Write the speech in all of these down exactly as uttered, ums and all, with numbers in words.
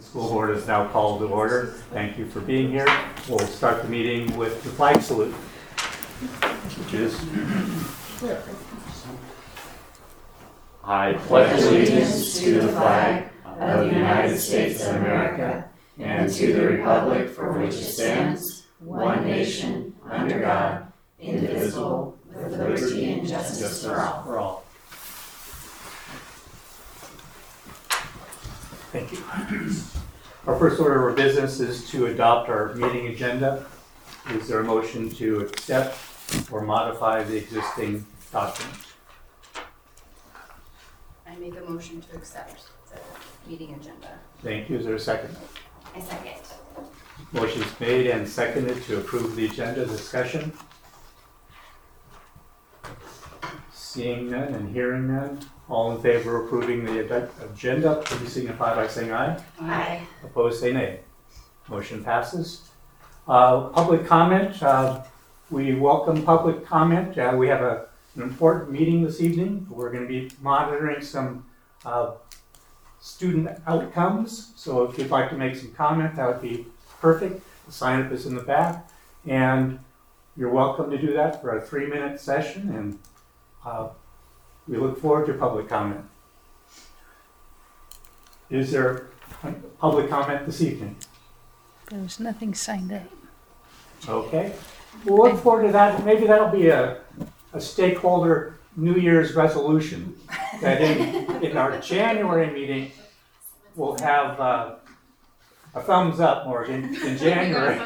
School board is now called to order. Thank you for being here. We'll start the meeting with the flag salute, which is I pledge allegiance to the flag of the United States of America and to the republic for which it stands, one nation, under God, indivisible, with liberty and justice for all. For all. Thank you. Our first order of business is to adopt our meeting agenda. Is there a motion to accept or modify the existing document? I make a motion to accept the meeting agenda. Thank you. Is there a second? I second. Motion's made and seconded to approve the agenda. Discussion? Seeing none and hearing none. All in favor of approving the agenda, please signify by saying aye. Aye. Opposed, say nay. Motion passes. Uh, public comment. Uh, we welcome public comment. Uh, we have a, an important meeting this evening. We're going to be monitoring some uh, student outcomes. So if you'd like to make some comment, that would be perfect. The sign up is in the back. And you're welcome to do that for a three minute session. And uh, we look forward to public comment. Is there public comment this evening? There's nothing signed up. Okay. We'll look forward to that. Maybe that'll be a, a stakeholder New Year's resolution. That in, in our January meeting, we'll have uh, a thumbs up, Morgan, in January.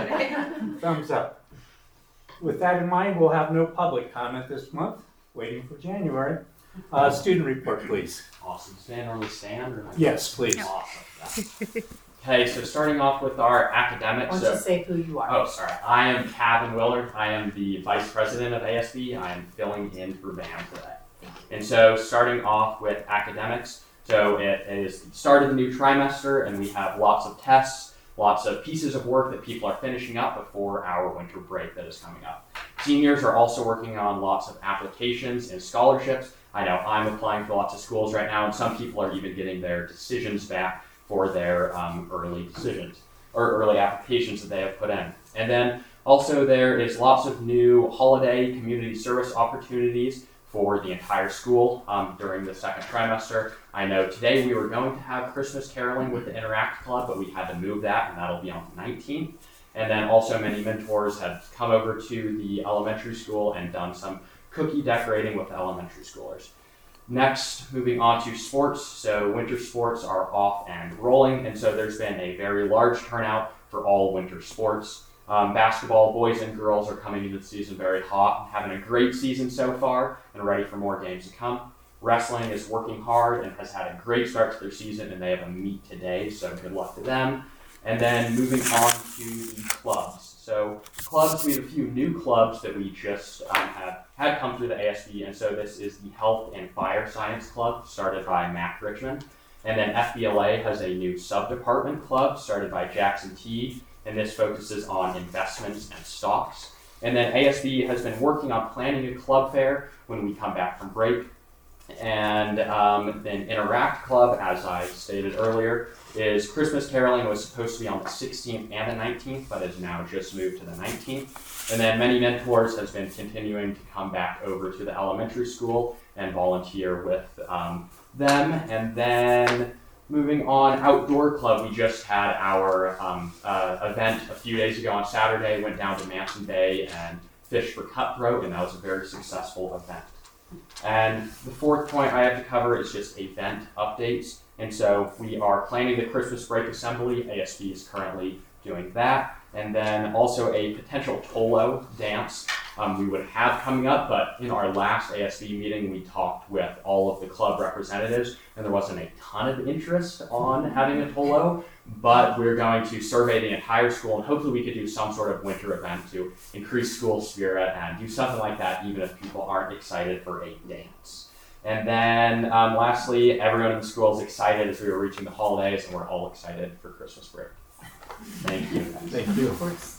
Thumbs up. With that in mind, we'll have no public comment this month. Waiting for January. Uh, student report, please. Awesome. Stand normally stand? Or Yes, please. Awesome. Okay, so starting off with our academics. Why don't so, you say who you are? Oh, sorry. I am Kevin Willard. I am the vice president of A S B. I am filling in for Bam today. And so starting off with academics. So it is the start of the new trimester, and we have lots of tests, lots of pieces of work that people are finishing up before our winter break that is coming up. Seniors are also working on lots of applications and scholarships. I know I'm applying for lots of schools right now, and some people are even getting their decisions back for their um, early decisions or early applications that they have put in. And then also there is lots of new holiday community service opportunities for the entire school um, during the second trimester. I know today we were going to have Christmas caroling with the Interact Club, but we had to move that, and that'll be on the nineteenth. And then also many mentors have come over to the elementary school and done some cookie decorating with the elementary schoolers. Next, moving on to sports. So winter sports are off and rolling, and so there's been a very large turnout for all winter sports. Um, basketball, boys and girls are coming into the season very hot, having a great season so far and ready for more games to come. Wrestling is working hard and has had a great start to their season, and they have a meet today, so good luck to them. And then moving on to the clubs. So clubs, we have a few new clubs that we just um, have had come through the A S B, and so this is the Health and Fire Science Club, started by Mac Richmond. And then F B L A has a new sub-department club, started by Jackson T, and this focuses on investments and stocks. And then A S B has been working on planning a club fair when we come back from break. And um, then Interact Club, as I stated earlier, is Christmas caroling was supposed to be on the sixteenth and the nineteenth, but has now just moved to the nineteenth. And then Many Mentors has been continuing to come back over to the elementary school and volunteer with um, them. And then moving on, Outdoor Club, we just had our um, uh, event a few days ago on Saturday, went down to Manson Bay and fished for cutthroat, and that was a very successful event. And the fourth point I have to cover is just event updates. And so we are planning the Christmas break assembly. A S B is currently doing that. And then also a potential Tolo dance um, we would have coming up. But in our last A S B meeting, we talked with all of the club representatives, and there wasn't a ton of interest on having a Tolo. But we're going to survey the entire school, and hopefully we could do some sort of winter event to increase school spirit and do something like that, even if people aren't excited for a dance. And then um, lastly, everyone in the school is excited as we are reaching the holidays, and we're all excited for Christmas break. Thank you. Thank you.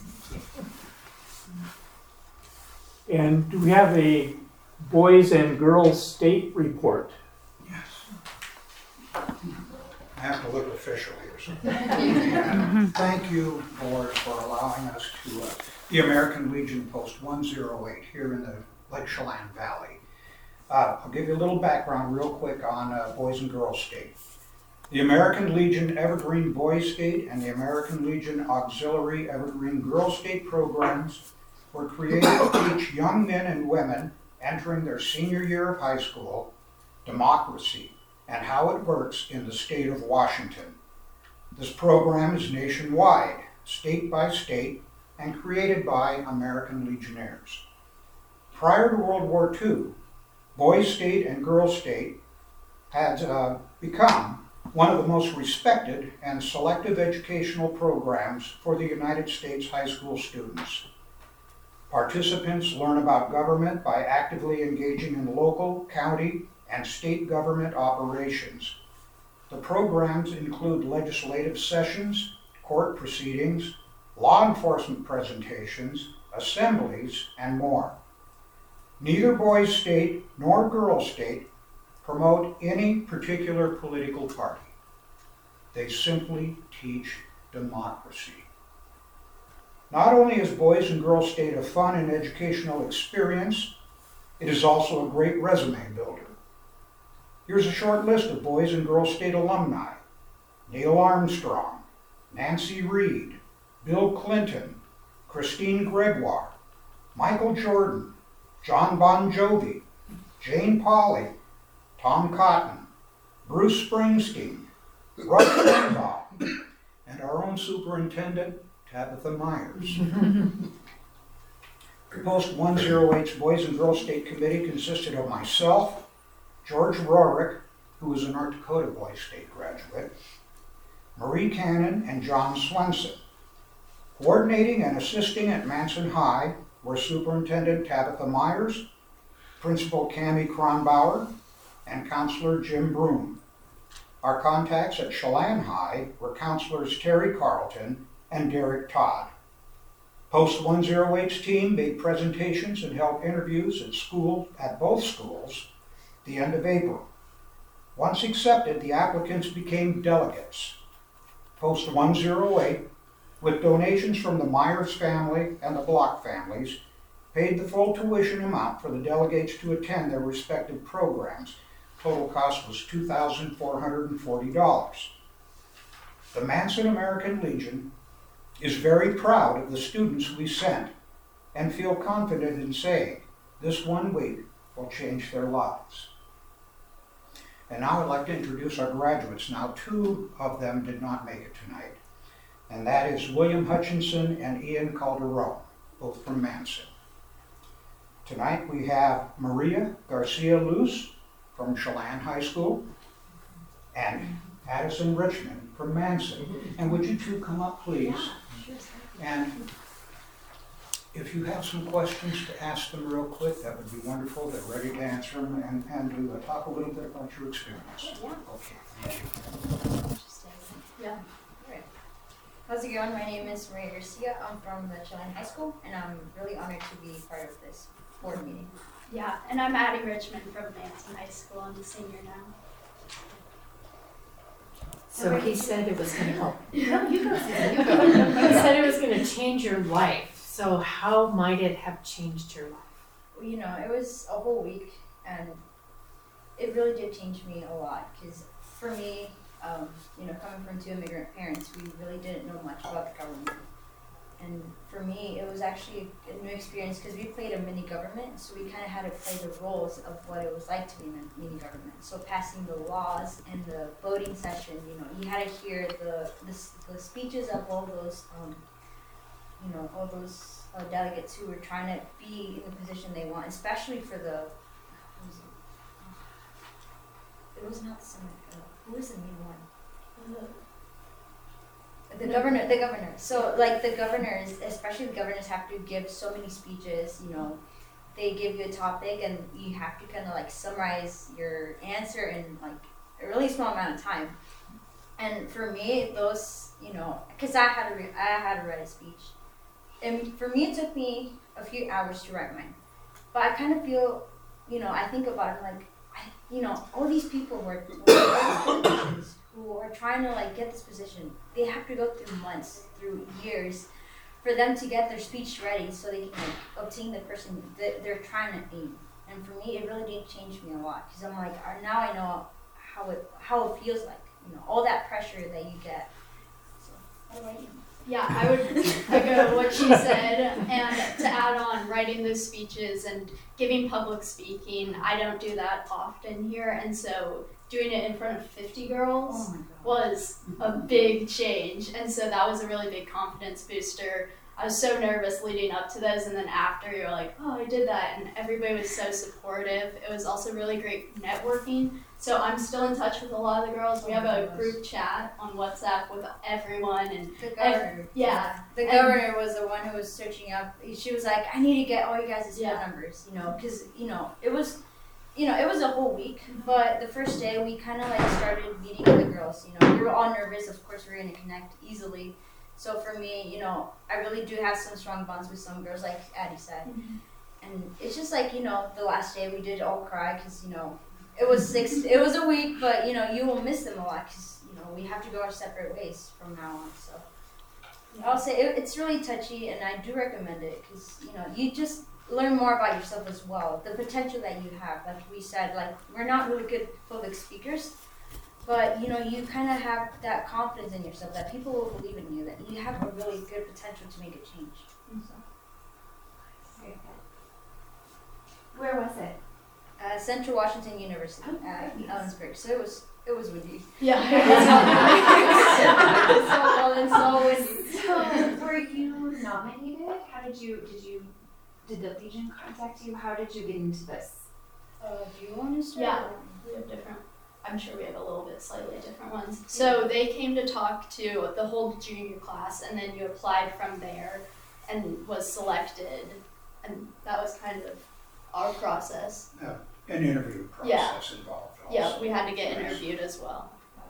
And do we have a boys and girls state report? Yes. have to look official here. So. And thank you, board, for allowing us to, uh, the American Legion Post one oh eight here in the Lake Chelan Valley. Uh, I'll give you a little background real quick on uh, Boys and Girls State. The American Legion Evergreen Boys State and the American Legion Auxiliary Evergreen Girls State programs were created to teach young men and women entering their senior year of high school democracy and how it works in the state of Washington. This program is nationwide, state by state, and created by American Legionnaires. Prior to World War Two, Boys State and Girls State had uh, become one of the most respected and selective educational programs for the United States high school students. Participants learn about government by actively engaging in local, county, and state government operations. The programs include legislative sessions, court proceedings, law enforcement presentations, assemblies, and more. Neither Boys State nor Girls State promote any particular political party. They simply teach democracy. Not only is Boys and Girls State a fun and educational experience, it is also a great resume builder. Here's a short list of Boys and Girls State alumni: Neil Armstrong, Nancy Reed, Bill Clinton, Christine Gregoire, Michael Jordan, John Bon Jovi, Jane Pauley, Tom Cotton, Bruce Springsteen, Rush Limbaugh, and our own superintendent, Tabitha Myers. The Post one oh eight's Boys and Girls State Committee consisted of myself, George Rorick, who was a North Dakota Boys State graduate, Marie Cannon, and John Swenson. Coordinating and assisting at Manson High were Superintendent Tabitha Myers, Principal Cammie Kronbauer, and Counselor Jim Broom. Our contacts at Chelan High were Counselors Terry Carlton and Derek Todd. Post one oh eight's team made presentations and held interviews at school, at both schools, the end of April. Once accepted, the applicants became delegates. Post one oh eight, with donations from the Myers family and the Block families, paid the full tuition amount for the delegates to attend their respective programs. Total cost was two thousand four hundred forty dollars. The Manson American Legion is very proud of the students we sent and feel confident in saying this one week will change their lives. And now I'd like to introduce our graduates. Now, two of them did not make it tonight, and that is William Hutchinson and Ian Calderon, both from Manson. Tonight we have Maria Garcia Luz from Chelan High School and Addison Richmond from Manson. And would you two come up, please? And if you have some questions to ask them real quick, that would be wonderful. They're ready to answer them and, and to uh, talk a little bit about your experience. Yeah. Okay, thank you. Yeah. Alright. How's it going? My name is Maria Garcia. I'm from the Chelan High School, and I'm really honored to be part of this board meeting. Yeah, and I'm Addie Richmond from Manson High School. I'm a senior now. So he said it was gonna help. No, you go. You go. He said it was gonna change your life. So how might it have changed your life? Well, you know, it was a whole week, and it really did change me a lot. Because for me, um, you know, coming from two immigrant parents, we really didn't know much about the government. And for me, it was actually a new experience because we played a mini government, so we kind of had to play the roles of what it was like to be in a mini government. So passing the laws and the voting session, you know, you had to hear the the, the speeches of all those, um, you know, all those uh, delegates who were trying to be in the position they want, especially for the. Who was it? It was not the Senate. Uh, who was the main one? The governor, the governor. So, like, the governors, especially the governors, have to give so many speeches, you know. They give you a topic, and you have to kind of, like, summarize your answer in, like, a really small amount of time. And for me, those, you know, because I had to, re- I had to write a speech. And for me, it took me a few hours to write mine. But I kind of feel, you know, I think about it, like, I, you know, all these people were, were politicians who are trying to like get this position, they have to go through months, through years, for them to get their speech ready so they can like, obtain the person that they're trying to aim. And for me, it really did change me a lot because I'm like, uh, now I know how it how it feels like, you know, all that pressure that you get. So, how about you? Yeah, I would echo what she said, and to add on, writing those speeches and giving public speaking, I don't do that often here, and so doing it in front of fifty girls Oh my god. was a big change, and so that was a really big confidence booster. I was so nervous leading up to those, and then after you're like, oh, I did that, and everybody was so supportive. It was also really great networking. So I'm still in touch with a lot of the girls. We have a group chat on WhatsApp with everyone, and The governor. yeah. The governor was the one who was searching up. She was like, I need to get all you guys' phone Yeah. numbers, you know, because, you know, it was, you know, it was a whole week. But the first day, we kind of like started meeting with the girls, you know. We were all nervous. Of course, we we're going to connect easily. So for me, you know, I really do have some strong bonds with some girls, like Addie said. Mhm. And it's just like, you know, the last day we did all cry because, you know, it was six, it was a week, but, you know, you will miss them a lot because, you know, we have to go our separate ways from now on. So I'll say it, it's really touchy, and I do recommend it because, you know, you just learn more about yourself as well. The potential that you have, like we said, like we're not really good public speakers, but, you know, you kind of have that confidence in yourself that people will believe in you, that you have a really good potential to make a change. So, Very good. Where was it? uh, Central Washington University Oh, at nice. Ellensburg. So it was it was windy. Yeah. It was so cold and so windy. So, were you nominated? How did you, did you, did the Legion contact you? How did you get into this? Uh, do you want to start? Yeah. We have different, I'm sure we have a little bit slightly different ones. So they came to talk to the whole junior class, and then you applied from there and was selected, and that was kind of our process. An interview Yeah. process involved also. Yeah, we had to get Nice. interviewed as well.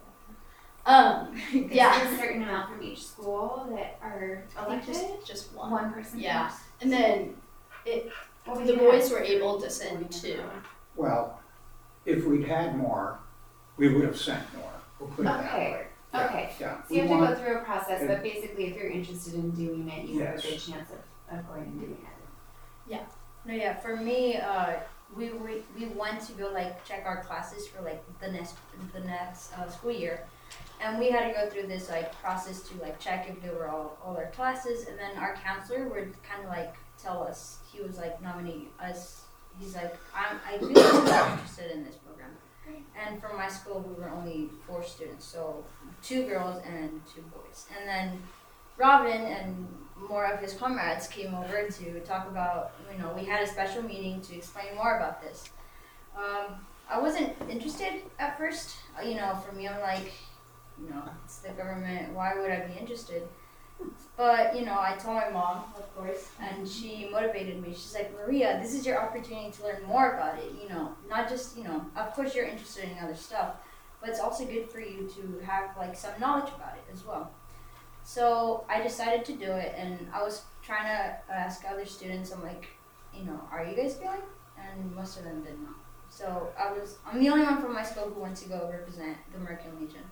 Um, Is yeah. there a certain amount from each school that are I think elected? just, just one. One person? Yeah. first? And then Well, we the did boys have were three able to before send we two. never- Well, if we'd had more, we would have sent more. We'll put it that Okay. way. Yeah, Okay. Yeah. So you We have to want- go through a process, and- but basically if you're interested in doing it, you have a Yes. good chance of, of going and doing it. No, yeah. For me, uh, we, we we went to go like check our classes for like the next the next uh, school year, and we had to go through this like process to like check if they were all all our classes, and then our counselor would kind of like tell us. He was like nominate us. He's like, I'm I really am interested in this program, and from my school we were only four students, so two girls and two boys, and then Robin and more of his comrades came over to talk about, you know, we had a special meeting to explain more about this. Um, I wasn't interested at first. Uh, you know, for me, I'm like, you know, it's the government. Why would I be interested? But, you know, I told my mom, of course, and she motivated me. She's like, Maria, this is your opportunity to learn more about it. You know, not just, you know, of course you're interested in other stuff, but it's also good for you to have, like, some knowledge about it as well. So I decided to do it, and I was trying to ask other students, I'm like, you know, are you guys going? And most of them did not. So I was, I'm the only one from my school who went to go represent the American Legion.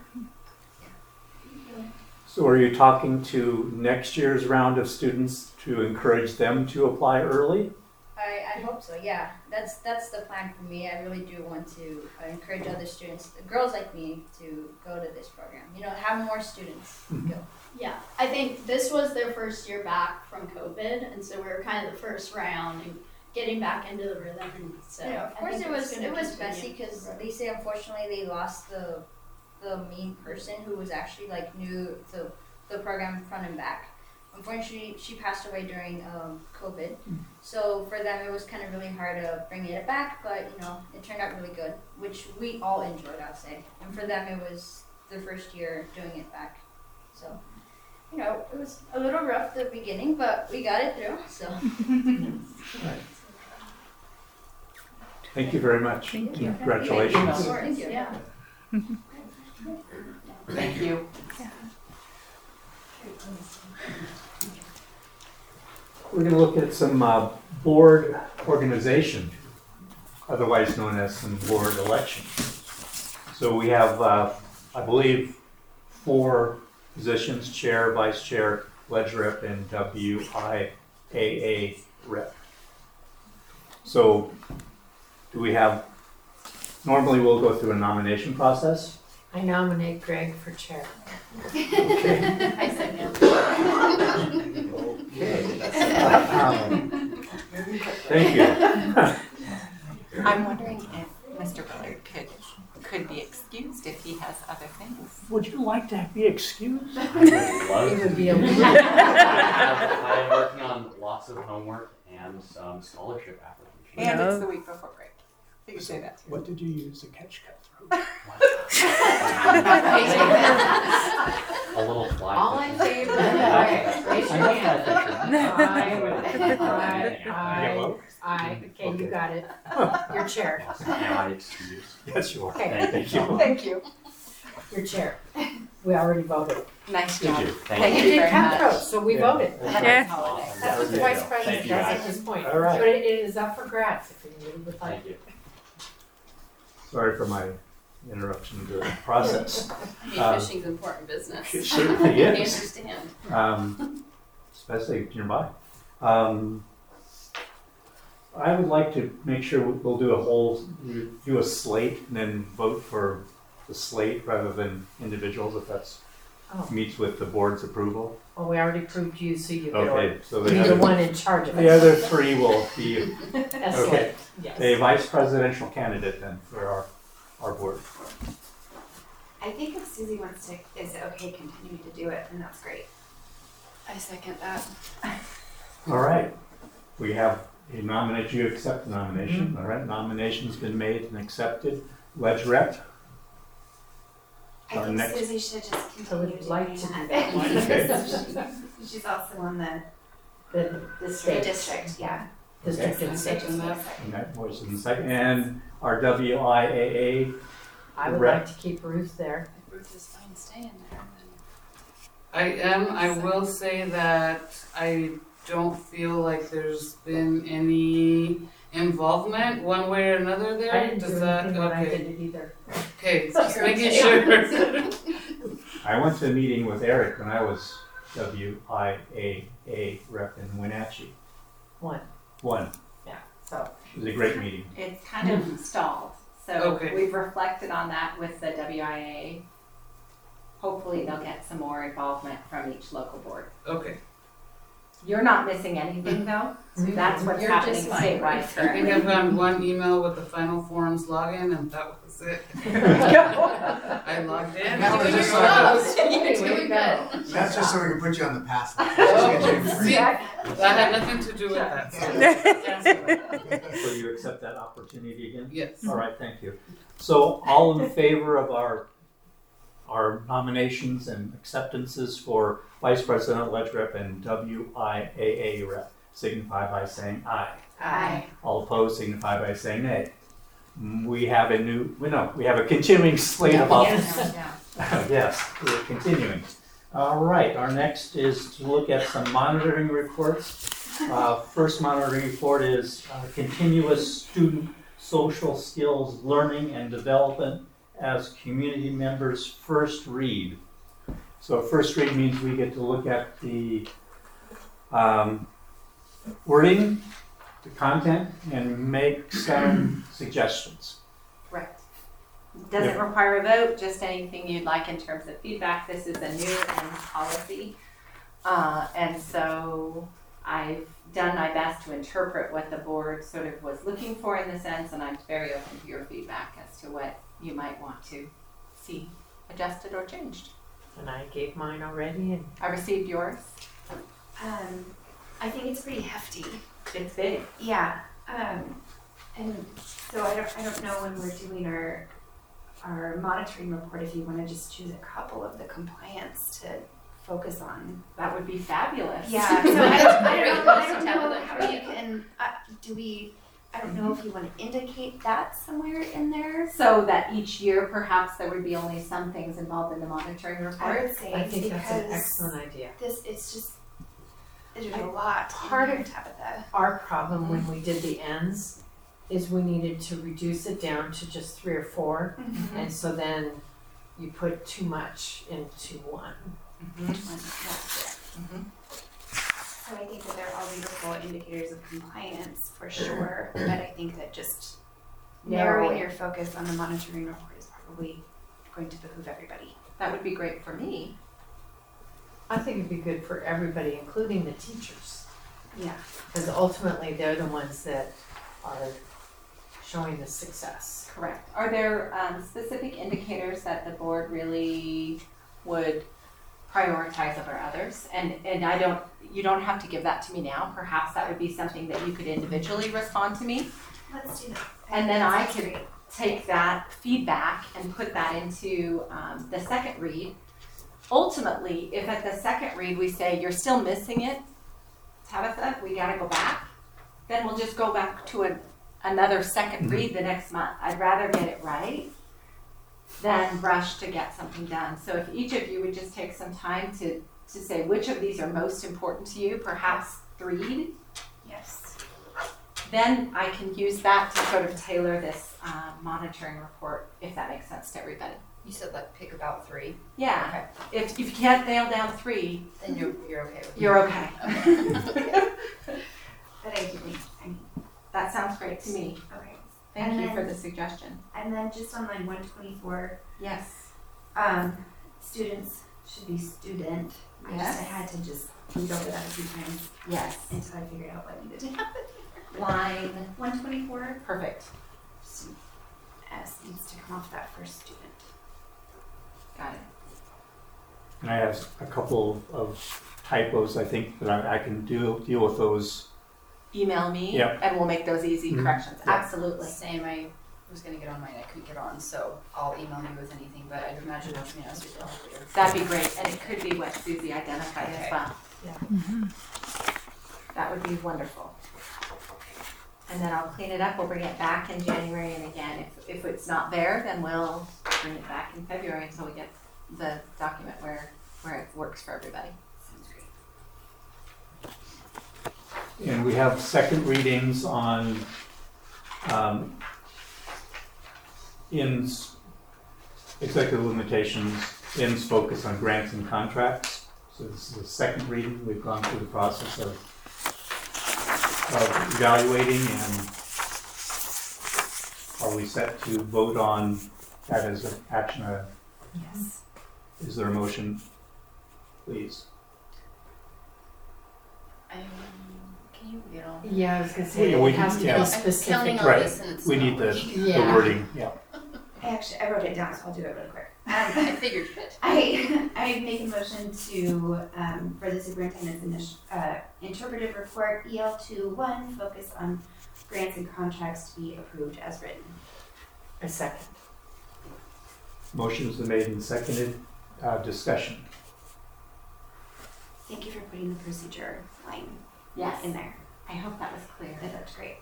So are you talking to next year's round of students to encourage them to apply early? I, I hope so, yeah. That's that's the plan for me. I really do want to uh, encourage other students, girls like me, to go to this program. You know, have more students go. Yeah, I think this was their first year back from COVID, and so we were kind of the first round and getting back into the rhythm. And so Yeah, of I course think it it's was gonna it was continue. messy because they say unfortunately they lost the the main person who was actually like knew the the program front and back. Unfortunately, she passed away during um, COVID, so for them it was kind of really hard to bring it back. But you know, it turned out really good, which we all enjoyed, I'd say. And for them, it was their first year doing it back, so. You know, it was a little rough at the beginning, but we got it through. So Thank you very much. Thank you. Congratulations. Thank you. Yeah. Thank you. We're going to look at some uh, board organization, otherwise known as some board elections. So we have uh, I believe, four positions, chair, vice chair, ledge rep, and W I A A rep. So, do we have, normally we'll go through a nomination process. I nominate Greg for chair. Okay. I said no. Okay. Um, Thank you. I'm wondering if Mister Willard could, could be excused if he has other things. Would you like to be excused? I would love It would to. be a I am working on lots of homework and some scholarship applications. And No. it's the week before break. You can say that too. What did you use to catch cut through? A little fly. All in fishing. favor? Okay, raise I your love hand. fly fishing. Aye, aye, Yellow? aye. Okay, you got it. Your chair. Awesome. Am I excused? Yes, you are. Okay. Thank you. Thank you. Your chair. We already voted. Nice Did job. you? Thank Thank You you did very cutthroat, much. so we Yeah. voted. Yeah. Awesome. That's what the There we vice go. president Thank you, does guys. at this point. All right. But it it is up for grabs if you really would like. Thank you. Sorry for my interruption to the process. I mean, Um, fishing's important business. It certainly I is. understand. Um, especially nearby. Um, I would like to make sure we'll do a whole, do a slate and then vote for the slate rather than individuals if that's Oh. meets with the board's approval. Well, we already proved you, so you Okay, so be the the other, one in charge of it. the other three will be That's okay. it. Yes. a vice presidential candidate then for our, our board. I think if Susie wants to, is it okay continuing to do it, then that's great. I second that. All right, we have a nomination, you accept the nomination, all right, nomination's been made and accepted. Ledge rep, I Our think next- Susie should just I continue would like doing to do that. that one. Okay. She's also on the, The, the the state, district, yeah. district and I state. second that. and that was in the second, and our W I A A, I would Rep. like to keep Ruth there. If Ruth is fine staying there, I am, I will say that I don't feel like there's been any involvement one way or another there. I didn't Does do that, anything when I okay, did it either. okay, Just just making okay. sure. I went to a meeting with Eric when I was W I A A rep in Wenatchee. One. One, So, it was a great meeting. It's kind of stalled, so Okay. we've reflected on that with the W I A. Hopefully they'll get some more involvement from each local board. Okay, You're not missing anything though, that's what's You're happening just fine, statewide right? I think currently. I've gotten one email with the final forms login and that was it. I logged in. That was It just was like- closed. You're doing good. That's just so we can put you on the pass list. See, that had nothing to do with that. so- So you accept that opportunity again? Yes. All right, thank you. So all in favor of our, our nominations and acceptances for vice president, ledge rep, and W I A A rep, signify by saying aye. Aye. All opposed signify by saying nay. Mm, We have a new, well, no, we have a continuing slate of officers. Yes, we're continuing. All right, our next is to look at some monitoring reports. Uh, First monitoring report is uh, continuous student social skills learning and development as community members first read. So first read means we get to look at the um, wording, the content, and make some suggestions. Correct. Doesn't require a vote, just anything you'd like in terms of feedback. This is a new and policy. Uh, and so I've done my best to interpret what the board sort of was looking for in the sense, and I'm very open to your feedback as to what you might want to see adjusted or changed. and I gave mine already, and I received yours. Um, I think it's pretty hefty. It's big. Yeah, um, and so I don't, I don't know when we're doing our, our monitoring report, if you wanna just choose a couple of the compliance to focus on. That would be fabulous. Yeah, so I don't, I don't, I don't Tell know them. how you can, uh, do we, I don't know if you wanna indicate that somewhere in there? So that each year perhaps there would be only some things involved in the monitoring I report. would say I think that's an because excellent idea. this, it's just, there's I- a lot part in here, of- Tabitha. Our problem when we did the ends is we needed to reduce it down to just three or four. And so then you put too much into one. Mm-hmm. So I think that they're all beautiful indicators of compliance for sure, but I think that just narrowing Narrowing. your focus on the monitoring report is probably going to behoove everybody. That would be great for me. I think it'd be good for everybody, including the teachers, Yeah. because ultimately they're the ones that are showing the success. Correct. Are there um, specific indicators that the board really would prioritize over others? And and I don't, you don't have to give that to me now. Perhaps that would be something that you could individually respond to me. Let's do that. And then I That's could great. take that feedback and put that into um, the second read. Ultimately, if at the second read we say, you're still missing it, Tabitha, we gotta go back, then we'll just go back to a, another second read the next month. I'd rather get it right than rush to get something done. So if each of you would just take some time to, to say which of these are most important to you, perhaps read, Yes. then I can use that to sort of tailor this uh, monitoring report, if that makes sense to everybody. You said like pick about three. Yeah, if, if you can't nail down three, Then you're you're okay with you're okay. But I do think, I mean, That sounds great to me. okay. Thank And you then- for the suggestion. And then just on line one twenty-four, Yes. um, students should be student. I just, I Yes. had to just read over that a few times Yes. until I figured out what needed to happen. Line, one twenty-four, perfect. S needs to come off that first student. Got it. And I have a couple of typos, I think, that I, I can do, deal with those. Email me Yep. and we'll make those easy Mhm. corrections. Yeah. Absolutely. Same, I was gonna get on mine, I couldn't get on, so I'll email you with anything, but I'd imagine that's me as we go later. That'd be great. And it could be what Susie identified as Okay. well. Mm-hmm. That would be wonderful. And then I'll clean it up. We'll bring it back in January. And again, if, if it's not there, then we'll bring it back in February until we get the document where, where it works for everybody. Sounds great. And we have second readings on um, I N S, executive limitations, I N S focus on grants and contracts. So this is the second reading. We've gone through the process of, of evaluating, and are we set to vote on that as an action? Uh, Yes. Is there a motion, please? Um, can you get on? Yeah, I was gonna say, Yeah, we it has can- to yeah. be I'm specific. counting on Right. this and it's We not need the, working. the Yeah. wording, yeah. I actually, I wrote it down, so I'll do it really quick. Um, I figured you did. I, I make a motion to, um, for the superintendent's initial, uh, interpretive report, E L two one, focus on grants and contracts to be approved as written. A second. Motion's been made and seconded. Uh, discussion. Thank you for putting the procedure line Yes. in there. I hope that was clear. That looked great.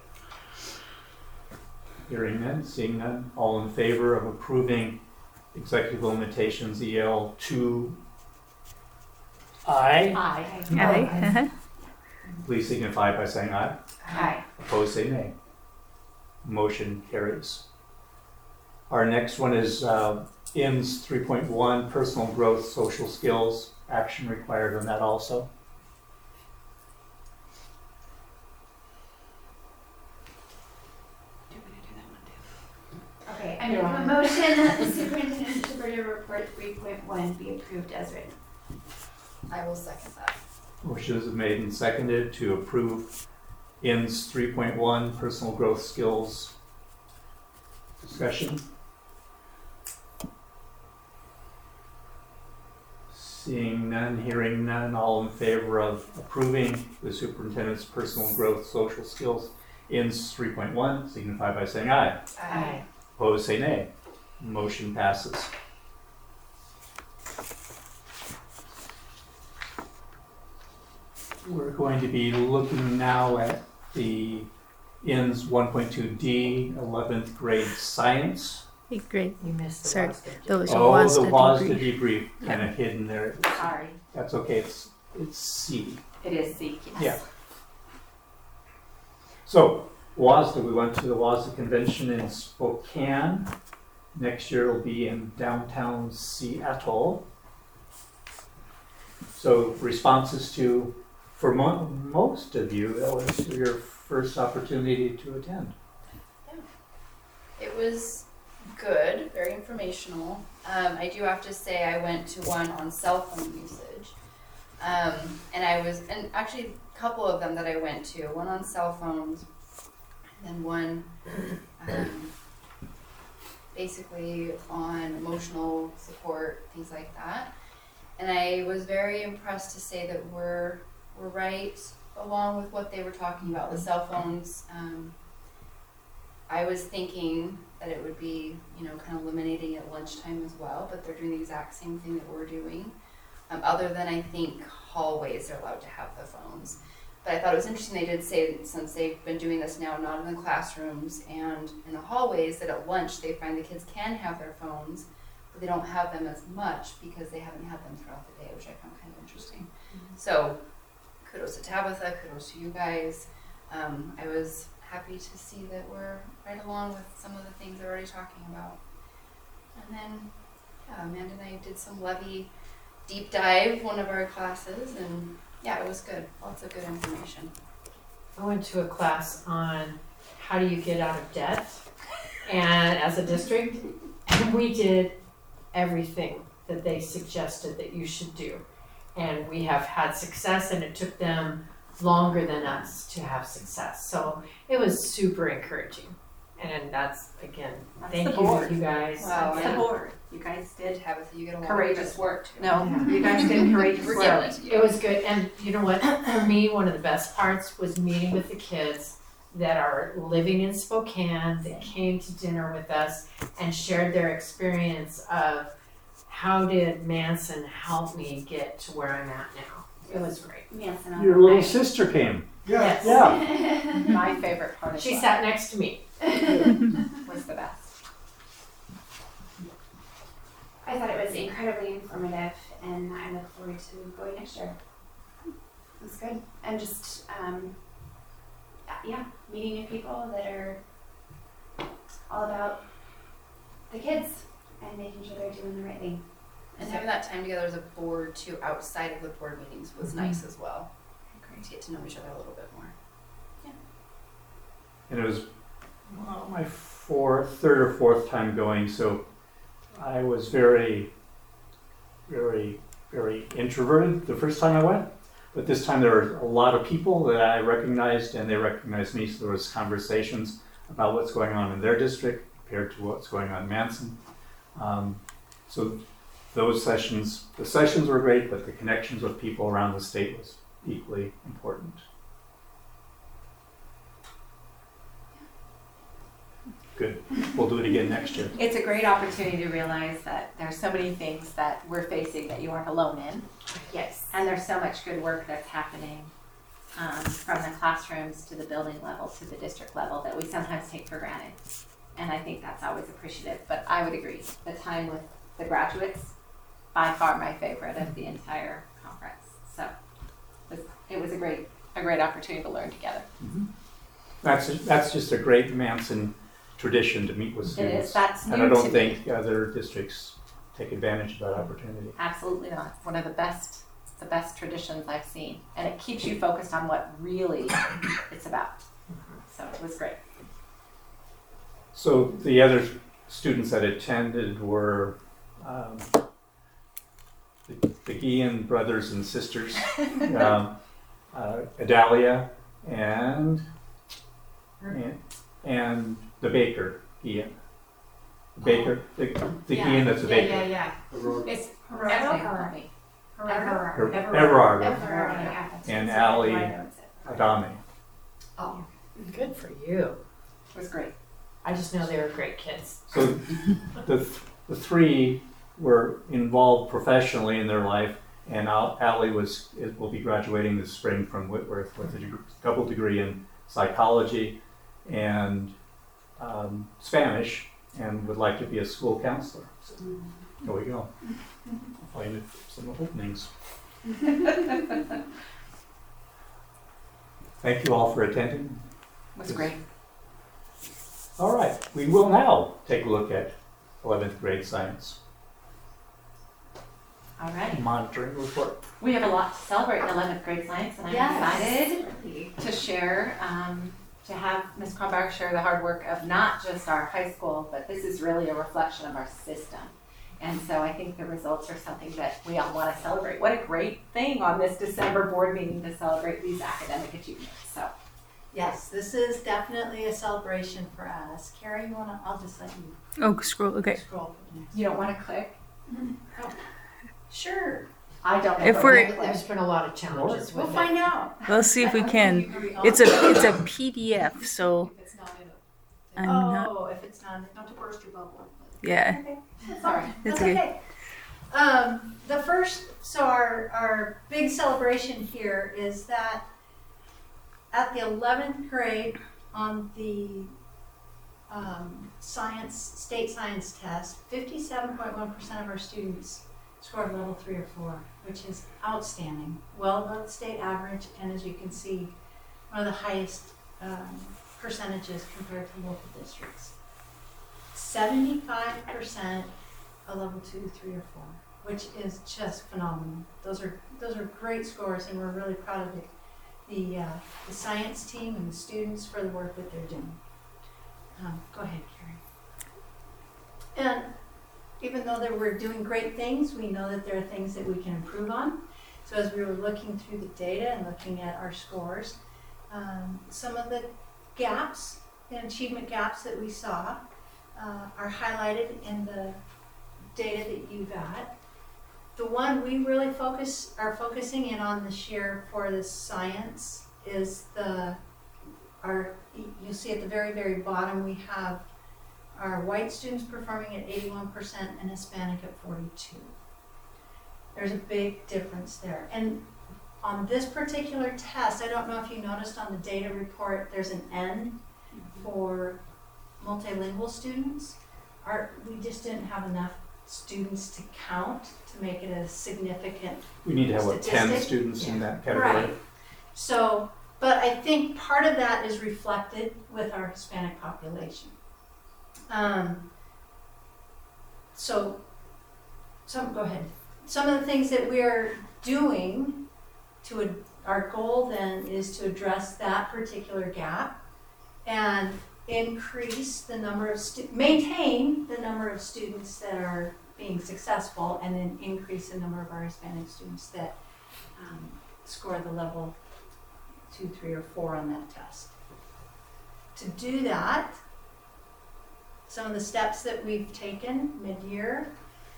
Hearing none, seeing none, all in favor of approving executive limitations E L two I, Aye. Aye. please signify by saying aye. Aye. Opposed, say nay. Motion carries. Our next one is uh, I N S three point one, personal growth, social skills, action required on that also. Do you want to do that one too? Okay, I make You're a on. motion that the superintendent's interpretive report three point one be approved as written. I will second that. Motion is made and seconded to approve I N S three point one, personal growth skills. Discussion. Seeing none, hearing none, all in favor of approving the superintendent's personal growth social skills I N S three point one, signify by saying aye. Aye. Opposed, say nay. Motion passes. We're going to be looking now at the I N S one point two D, eleventh grade science. Hey, great. You missed the Sorry, last one. those Oh, was the the WASDA debrief. debrief, kind of hidden there. Sorry. That's okay, it's, it's C. It is C. Yes. Yeah. So, WASDA, we went to the WASDA convention in Spokane. Next year will be in downtown Seattle. So responses to, for mo- most of you, that was your first opportunity to attend. It was good, very informational. Um, I do have to say I went to one on cell phone usage. Um, and I was, and actually a couple of them that I went to, one on cell phones, and then one um, basically on emotional support, things like that. And I was very impressed to say that we're, we're right along with what they were talking about, the cell phones. Um, I was thinking that it would be, you know, kind of eliminating at lunchtime as well, but they're doing the exact same thing that we're doing. Um, other than I think hallways are allowed to have the phones. But I thought it was interesting they did say that since they've been doing this now, not in the classrooms and in the hallways, that at lunch they find the kids can have their phones, but they don't have them as much because they haven't had them throughout the day, which I found kind of interesting. Mm-hmm. So kudos to Tabitha, kudos to you guys. Um, I was happy to see that we're right along with some of the things they're already talking about. And then, yeah, Amanda and I did some Levy deep dive, one of our classes, and yeah, it was good. Lots of good information. I went to a class on how do you get out of debt, and as a district, and we did everything that they suggested that you should do. And we have had success, and it took them longer than us to have success. So it was super encouraging. And that's, again, That's thank the you, board. you guys. Wow, That's yeah. the board. You guys did Tabitha, you get a lot courageous of work. too. No, Yeah. you guys did courageous We're work. giving it to you. It was good, and you know what, for me, one of the best parts was meeting with the kids that are living in Spokane, that came to dinner with us and shared their experience of how did Manson help me get to where I'm at now. It was great. Manson on Your the little night. sister came. Yes. Yeah. My favorite part of She it sat next to me. was the best. I thought it was incredibly informative, and I look forward to going next year. It was good, and just um, yeah, meeting new people that are all about the kids and making sure they're doing the right thing. And having that time together as a board too, outside of the board meetings, was Mm-hmm. nice as well. Great to get to know each other a little bit more. And it was well, my fourth, third or fourth time going, so I was very, very, very introverted the first time I went. But this time there were a lot of people that I recognized, and they recognized me, so there was conversations about what's going on in their district compared to what's going on in Manson. Um, so those sessions, the sessions were great, but the connections with people around the state was equally important. Good. We'll do it again next year. It's a great opportunity to realize that there's so many things that we're facing that you aren't alone in. Yes. And there's so much good work that's happening um, from the classrooms to the building level to the district level that we sometimes take for granted. And I think that's always appreciative. But I would agree, the time with the graduates, by far my favorite of the entire conference. So it was, it was a great, a great opportunity to learn together. Mm-hmm. That's that's just a great Manson tradition to meet with It students. is, that's new and I don't to think me. other districts take advantage of that opportunity. Absolutely not. It's one of the best, it's the best traditions I've seen. And it keeps you focused on what really it's about. So it was great. So the other students that attended were um, the, the Guillen brothers and sisters, um, uh, Adalia and, and and the baker Guillen. The baker, the, the Yeah. Guillen that's a Yeah, baker. yeah, yeah. It's Everard. Everard. Her- Everard. Everard Everard, yeah. and Allie I know it's it. Adame. Oh, Good for you. It was great. I just know they were great kids. So the, the three were involved professionally in their life, and Al- Allie was it will be graduating this spring from Whitworth with a deg- double degree in psychology and um, Spanish, and would like to be a school counselor. So there we go. I'll find some openings. Thank you all for attending. It was great. All right, we will now take a look at eleventh grade science All right. monitoring report. We have a lot to celebrate in eleventh grade science, and I'm Yes. excited to share, um, to have Miz Kronbauer share the hard work of not just our high school, but this is really a reflection of our system. And so I think the results are something that we all want to celebrate. What a great thing on this December board meeting to celebrate these academic achievements. So Yes, this is definitely a celebration for us. Carrie, you wanna, I'll just let you Oh, scroll. Okay. scroll. for the next. you don't want to click? Sure, I don't know. If but we're- we'll There's been a lot of challenges we'll with it. find out. Let's see if we Are can. we on? It's a it's a P D F, so If it's not in a- I'm not. Oh, if it's not, don't burst your bubble. Yeah, Okay, that's Sorry. all right. It's That's okay. okay. Um, the first, so our, our big celebration here is that at the eleventh grade on the um, science, state science test, fifty-seven point one percent of our students scored level three or four, which is outstanding, well above the state average, and as you can see, one of the highest um, percentages compared to local districts. seventy-five percent a level two, three, or four, which is just phenomenal. Those are those are great scores, and we're really proud of the the, uh, the science team and the students for the work that they're doing. Um, go ahead, Carrie. And even though that we're doing great things, we know that there are things that we can improve on. So as we were looking through the data and looking at our scores, um, some of the gaps, the achievement gaps that we saw, uh, are highlighted in the data that you got. The one we really focus are focusing in on this year for the science is the our you'll see at the very very bottom we have our white students performing at eighty-one percent and Hispanic at forty-two. There's a big difference there. And on this particular test, I don't know if you noticed on the data report, there's an N for multilingual students. Our, we just didn't have enough students to count to make it a significant We need to have what, ten statistic. students in Yeah. that category. Right. So, but I think part of that is reflected with our Hispanic population. Um, so, some, go ahead. Some of the things that we're doing to, ad- our goal then is to address that particular gap and increase the number of stu- maintain the number of students that are being successful, and then increase the number of our Hispanic students that um, score the level two, three, or four on that test. To do that, some of the steps that we've taken mid-year,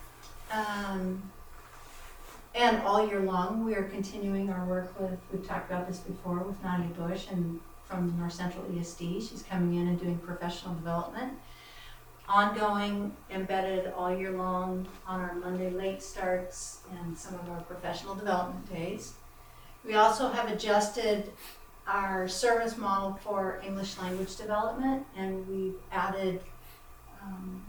um, and all year long, we are continuing our work with, we've talked about this before, with Nadia Bush and from North Central E S D. She's coming in and doing professional development. Ongoing, embedded all year long on our Monday late starts and some of our professional development days. We also have adjusted our service model for English language development, and we've added um,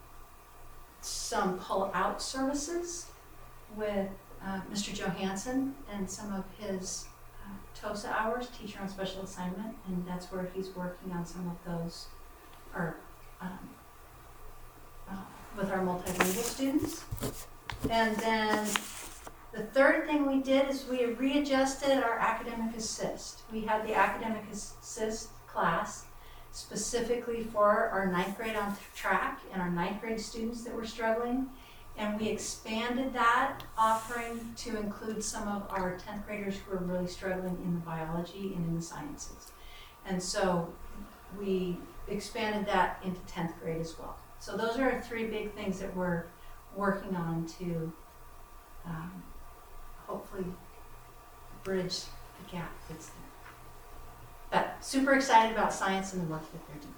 some pull-out services with uh, Mister Johansson and some of his uh, TOSA hours, teacher on special assignment, and that's where he's working on some of those, or um, uh, with our multilingual students. And then the third thing we did is we readjusted our academic assist. We had the academic assist class specifically for our ninth grade on track and our ninth grade students that were struggling. And we expanded that offering to include some of our tenth graders who are really struggling in the biology and in the sciences. And so we expanded that into tenth grade as well. So those are our three big things that we're working on to um, hopefully bridge the gap that's there. But super excited about science and the work that they're doing.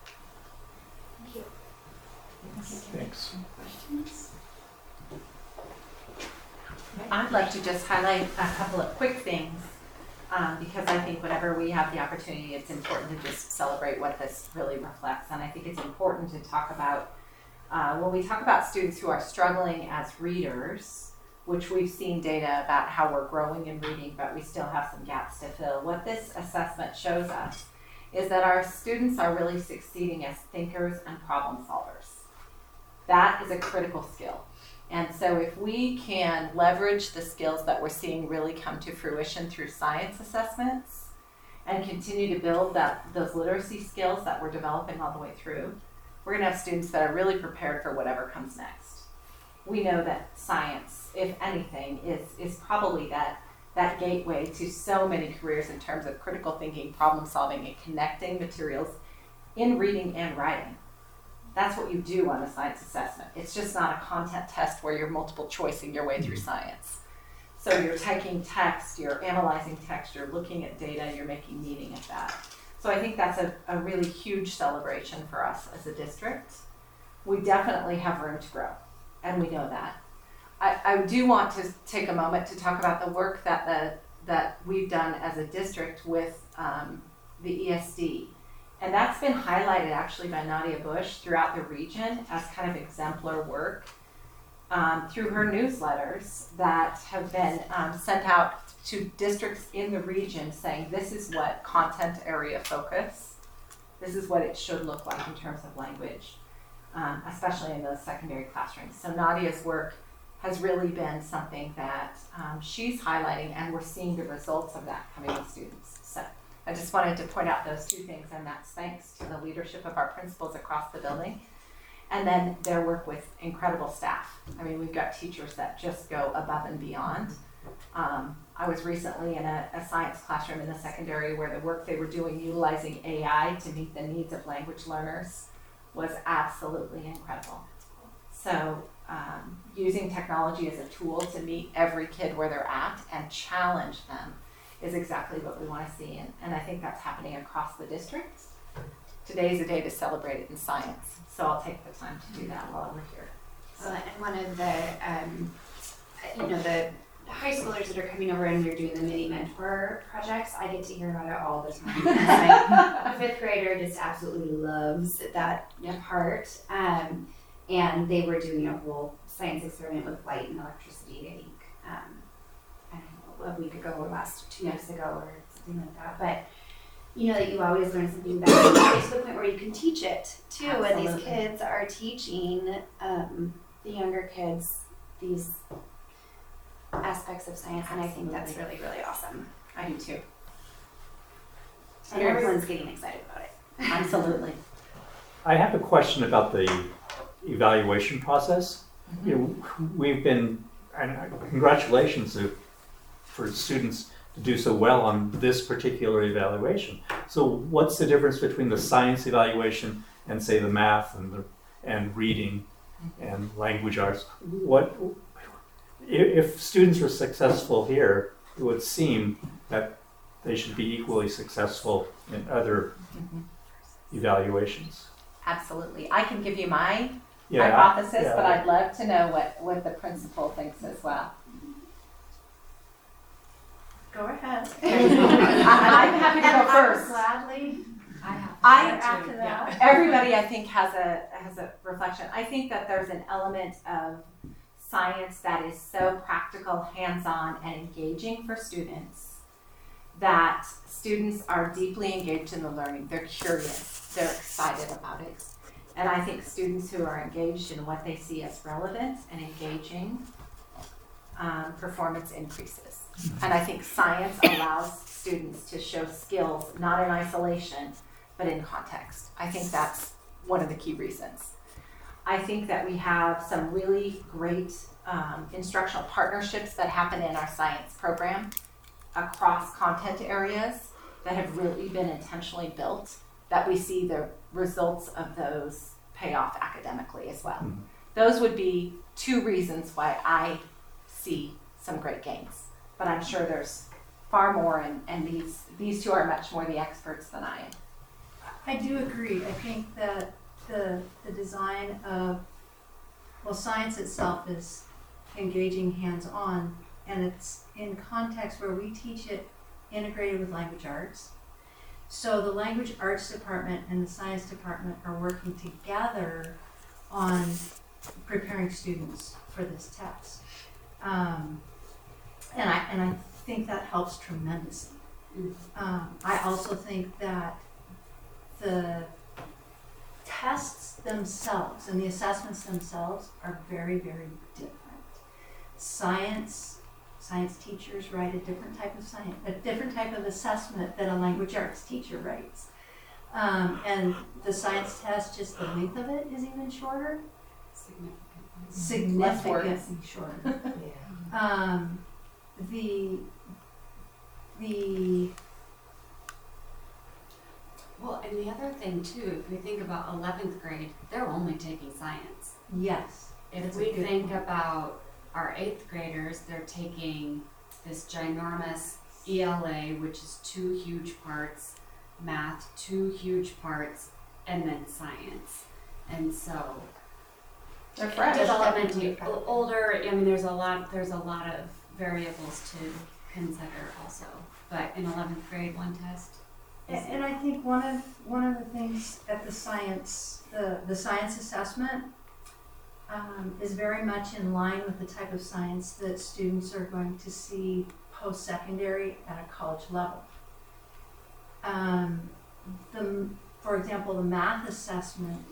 Thank you. Thanks. Any questions? I'd love to just highlight a couple of quick things, um, because I think whenever we have the opportunity, it's important to just celebrate what this really reflects. And I think it's important to talk about, uh, when we talk about students who are struggling as readers, which we've seen data about how we're growing in reading, but we still have some gaps to fill. What this assessment shows us is that our students are really succeeding as thinkers and problem solvers. That is a critical skill. And so if we can leverage the skills that we're seeing really come to fruition through science assessments and continue to build that those literacy skills that we're developing all the way through, we're gonna have students that are really prepared for whatever comes next. We know that science, if anything, is, is probably that, that gateway to so many careers in terms of critical thinking, problem solving, and connecting materials in reading and writing. That's what you do on a science assessment. It's just not a content test where you're multiple choicing your way through science. So you're taking text, you're analyzing text, you're looking at data, you're making meaning of that. So I think that's a, a really huge celebration for us as a district. We definitely have room to grow, and we know that. I, I do want to take a moment to talk about the work that the that we've done as a district with um, the E S D. And that's been highlighted actually by Nadia Bush throughout the region as kind of exemplar work um, through her newsletters that have been um, sent out to districts in the region saying this is what content area focus, this is what it should look like in terms of language, um, especially in those secondary classrooms. So Nadia's work has really been something that um, she's highlighting, and we're seeing the results of that coming with students. So I just wanted to point out those two things, and that's thanks to the leadership of our principals across the building, and then their work with incredible staff. I mean, we've got teachers that just go above and beyond. Um, I was recently in a, a science classroom in the secondary where the work they were doing utilizing A I to meet the needs of language learners was absolutely incredible. So um, using technology as a tool to meet every kid where they're at and challenge them is exactly what we want to see, and, and I think that's happening across the district. Today's a day to celebrate it in science, so I'll take the time to do that while we're here. Well, and one of the, um, you know, the high schoolers that are coming over and they're doing the mini mentor projects, I get to hear about it all the time. My fifth grader just absolutely loves that part. Um, and they were doing a whole science experiment with light and electricity, I think, um, I don't know, a week ago or last two weeks ago or something like that. But you know that you always learn something better. It's to the point where you can teach it too. Absolutely. And these kids are teaching um, the younger kids these aspects of science, and I think that's really, really awesome. I do too. And everyone's getting excited about it. Absolutely. I have a question about the evaluation process. Mm-hmm. You know, we've been, and congratulations to, for students to do so well on this particular evaluation. So what's the difference between the science evaluation and say the math and the and reading and language arts? What if students are successful here, it would seem that they should be equally successful in other mm-hmm. evaluations. Absolutely. I can give you my yeah, hypothesis, yeah. but I'd love to know what, what the principal thinks as well. Go ahead. I, I'm happy to go first. Gladly. I have I, after that. Everybody, I think, has a has a reflection. I think that there's an element of science that is so practical, hands-on, and engaging for students that students are deeply engaged in the learning. They're curious. They're excited about it. And I think students who are engaged in what they see as relevant and engaging, um, performance increases. And I think science allows students to show skills, not in isolation, but in context. I think that's one of the key reasons. I think that we have some really great um, instructional partnerships that happen in our science program across content areas that have really been intentionally built, that we see the results of those pay off academically as well. Mm-hmm. Those would be two reasons why I see some great gains. But I'm sure there's far more, and, and these these two are much more the experts than I am. I do agree. I think that the the design of, well, science itself is engaging hands-on, and it's in context where we teach it integrated with language arts. So the language arts department and the science department are working together on preparing students for this test. Um, And I and I think that helps tremendously. Um, I also think that the tests themselves and the assessments themselves are very, very different. Science, science teachers write a different type of science, a different type of assessment that a language arts teacher writes. Um, and the science test, just the length of it is even shorter. Significantly shorter. Yeah. Um, the, the, Well, and the other thing too, if we think about eleventh grade, they're only taking science. yes. If That's a we good think point. about our eighth graders, they're taking this ginormous E L A, which is two huge parts, math, two huge parts, and then science. And so They're fresh. developmentally o- older, I mean, there's a lot, there's a lot of variables to consider also. But in eleventh grade, one test. And, and I think one of, one of the things at the science, the, the science assessment um, is very much in line with the type of science that students are going to see post-secondary at a college level. Um, the, for example, the math assessment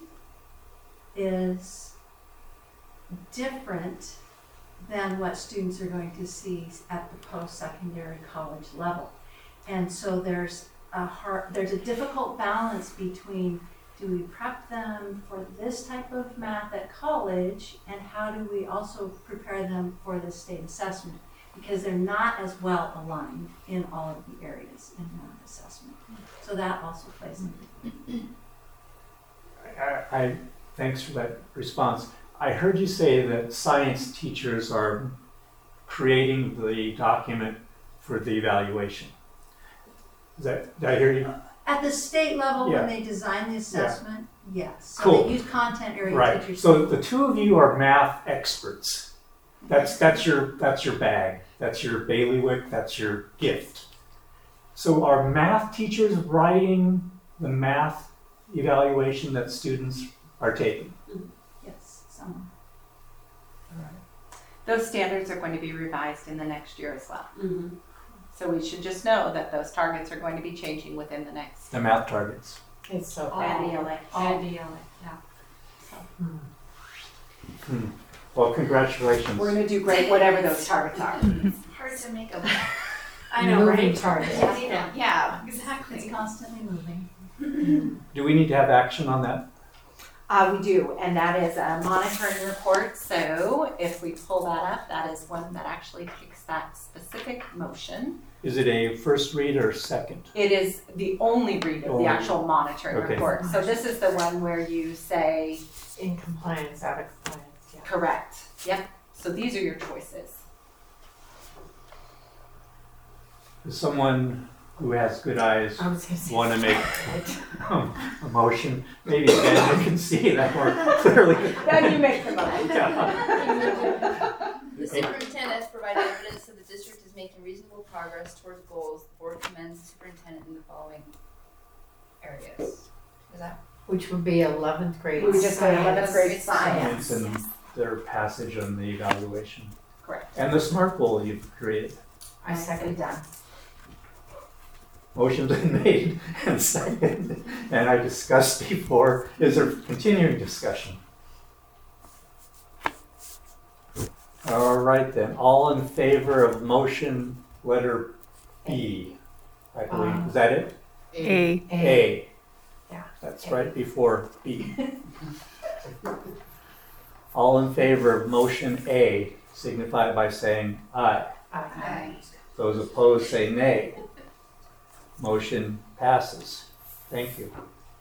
is different than what students are going to see at the post-secondary college level. And so there's a hard, there's a difficult balance between, do we prep them for this type of math at college, and how do we also prepare them for the state assessment? Because they're not as well aligned in all of the areas in math assessment. So that also plays into it. I, I, thanks for that response. I heard you say that science teachers are creating the document for the evaluation. Is that, did I hear you? At the state level, Yeah. when they design the assessment, yes. So Cool. they use content area Right, teachers. so the two of you are math experts. That's, that's your, that's your bag, that's your bailiwick, that's your gift. So are math teachers writing the math evaluation that students are taking? Yes, some. Those standards are going to be revised in the next year as well. Mm-hmm. So we should just know that those targets are going to be changing within the next. The math targets. It's so And E L A. And E L A, yeah. Hmm. Well, congratulations. We're going to do great, whatever those targets are. Hard to make a. I know, moving target. Yeah, yeah, It's exactly. constantly moving. Do we need to have action on that? Uh, we do, and that is a monitoring report. So if we pull that up, that is one that actually takes that specific motion. Is it a first read or second? It is the only read of Only. the actual monitoring Okay. report. So this is the one where you say, In compliance, out of compliance, yeah. correct. Yep. So these are your choices. Does someone who has good eyes I was gonna say. want to make a motion? Maybe Ben, you can see that more clearly. Then you make the motion. The superintendent has provided evidence that the district is making reasonable progress towards goals. The board commends the superintendent in the following areas. Is that? Which would be eleventh grade. We would just go to eleventh grade It's science. Science and their passage on the evaluation. Correct. And the SMART goal you've created. I second. done. Motion's been made and seconded, and I discussed before. Is there continuing discussion? All right then, all in favor of motion letter B, I believe, is that it? A. A. Yeah. That's right before B. All in favor of motion A signify by saying aye. Aye. Those opposed say nay. Motion passes. Thank you.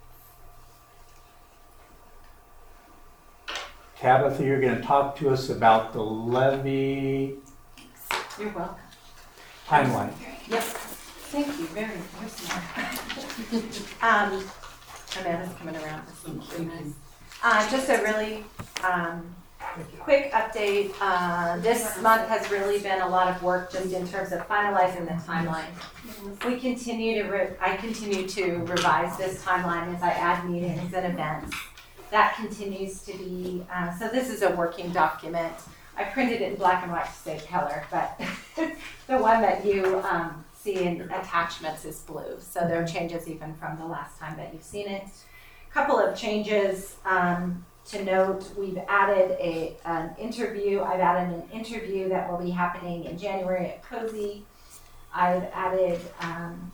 Tabitha, you're going to talk to us about the levy You're welcome. timeline. Yep. Thank you very much. um, Amanda's coming around. Uh, just a really um, quick update. Uh, this month has really been a lot of work just in terms of finalizing the timeline. We continue to, re- I continue to revise this timeline as I add meetings and events. That continues to be, uh, so this is a working document. I printed it in black and white to save color, but the one that you um, see in attachments is blue. So there are changes even from the last time that you've seen it. couple of changes um, to note. We've added a, an interview. I've added an interview that will be happening in January at Cozy. I've added um,